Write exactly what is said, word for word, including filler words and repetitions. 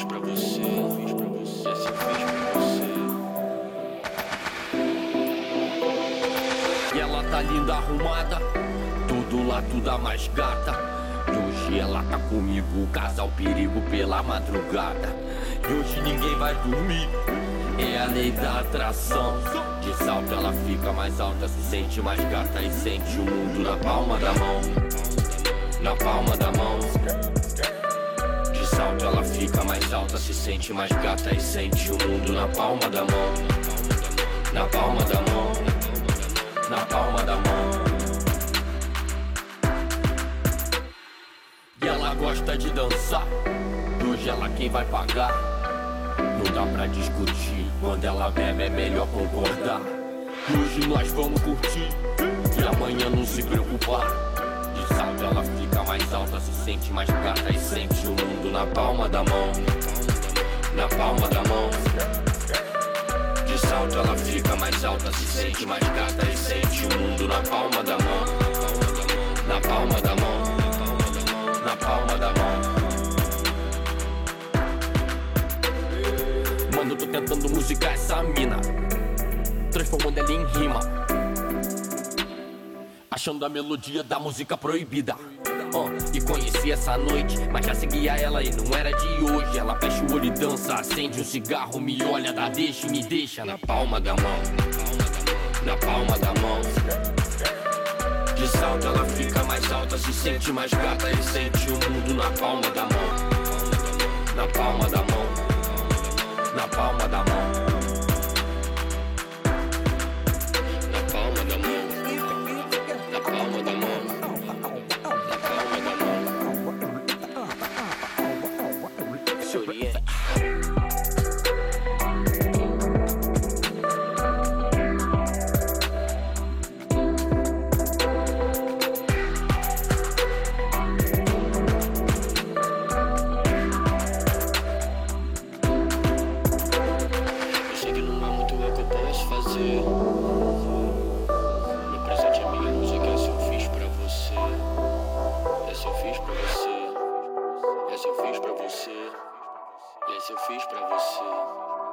fiz pra você, fiz pra você, essa eu fiz pra você. E ela tá linda, arrumada, tudo lá, tudo a mais gata. E hoje ela tá comigo, casal perigo pela madrugada. E hoje ninguém vai dormir, é a lei da atração. De salto ela fica mais alta, se sente mais gata e sente o mundo na palma da mão. Na palma da mão. De salto ela fica mais alta, se sente mais gata e sente o mundo na palma da mão. Na palma da mão. Na palma da mão. E ela gosta de dançar, hoje ela quem vai pagar. Não dá pra discutir, quando ela bebe é melhor concordar. Hoje nós vamos curtir, e amanhã não se preocupar. De salto ela fica mais alta, se sente mais gata e sente o mundo na palma da mão. Na palma da mão. De salto ela fica mais alta, se sente mais gata e sente o mundo na palma da mão. Na palma da mão. Na palma da mão. Mano, tô tentando musicar essa mina, transformando ela em rima, achando a melodia da música proibida. uh, E conheci essa noite, mas já seguia ela e não era de hoje. Ela fecha o olho e dança, acende um cigarro, me olha, dá deixa e me deixa na palma da mão. Na palma da mão. De salto ela fica mais alta, se sente mais gata e sente o mundo na palma da mão. Na palma da mão. Na palma da mão. Na palma da mão. Na palma da mão. Na palma da mão. Se oriente. Meu presente é minha música, essa eu fiz pra você. Essa eu fiz pra você. Essa eu fiz pra você. Essa eu fiz pra você.